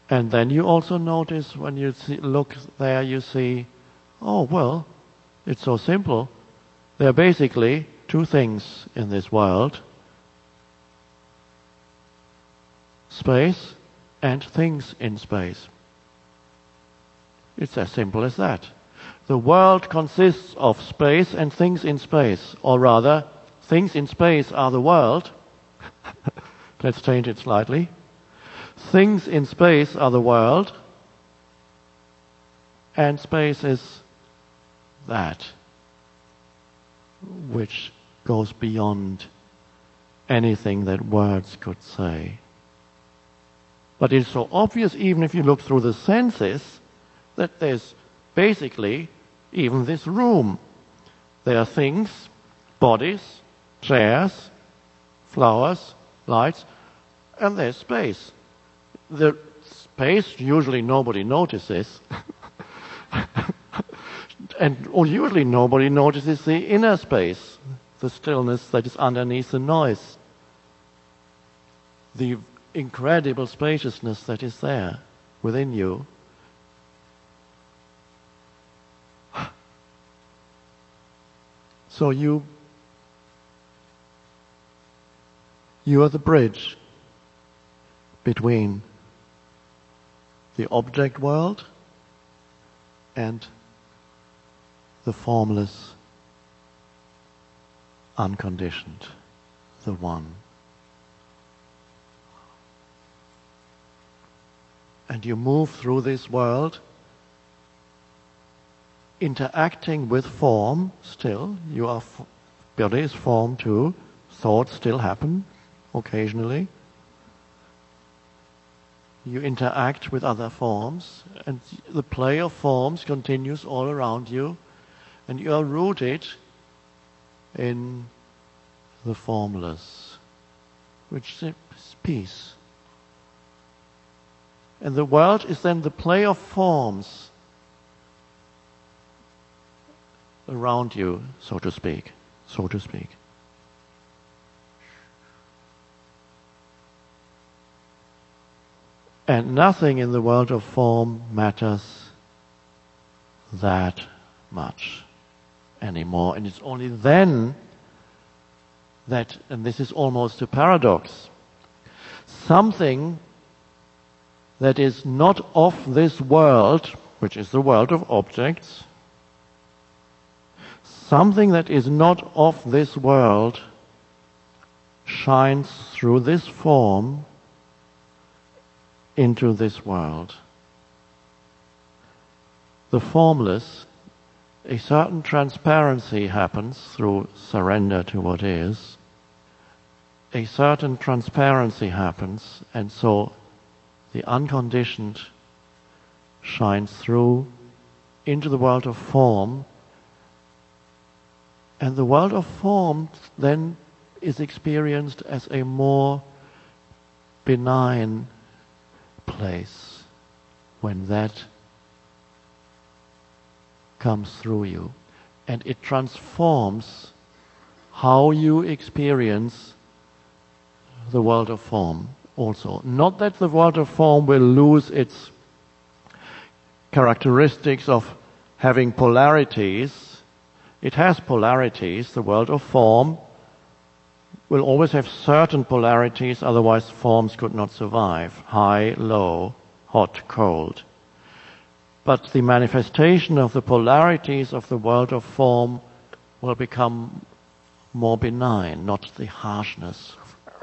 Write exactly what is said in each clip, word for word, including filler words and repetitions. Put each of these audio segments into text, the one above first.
And then you also notice when you see, look there, you see, oh, well, it's so simple. There are basically two things in this world: space and things in space. It's as simple as that. The world consists of space and things in space, or rather, things in space are the world. Let's change it slightly. Things in space are the world, and space is that which goes beyond anything that words could say. But it's so obvious, even if you look through the senses, that there's basically even this room. There are things, bodies, chairs, flowers, lights, and there's space. The space usually nobody notices. And or usually nobody notices the inner space, the stillness that is underneath the noise, the incredible spaciousness that is there within you. So you you are the bridge between the object world and the formless, unconditioned, the one. And you move through this world interacting with form still. You are, body is form too. Thoughts still happen occasionally. You interact with other forms, and the play of forms continues all around you, and you are rooted in the formless, which is peace. And the world is then the play of forms around you, so to speak, so to speak. And nothing in the world of form matters that much anymore. And it's only then that, and this is almost a paradox, something that is not of this world, which is the world of objects, something that is not of this world shines through this form into this world. The formless, a certain transparency happens through surrender to what is. A certain transparency happens, and so the unconditioned shines through into the world of form, and the world of form then is experienced as a more benign place when that comes through you, and it transforms how you experience the world of form also. Not that the world of form will lose its characteristics of having polarities. It has polarities. The world of form will always have certain polarities, otherwise forms could not survive. High, low, hot, cold. But the manifestation of the polarities of the world of form will become more benign, not the harshness.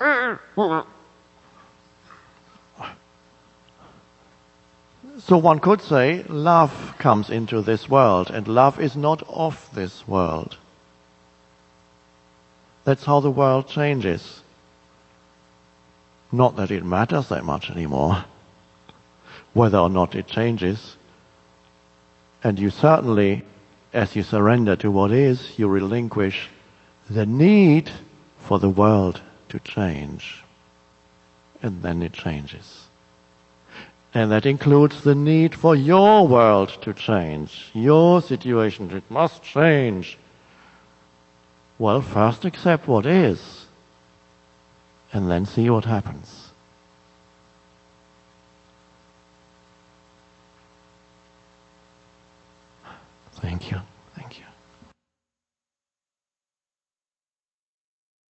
So one could say love comes into this world, and love is not of this world. That's how the world changes. Not that it matters that much anymore, whether or not it changes. And you certainly, as you surrender to what is, you relinquish the need for the world to change. And then it changes. And that includes the need for your world to change, your situation. It must change. Well, first accept what is, and then see what happens. Thank you.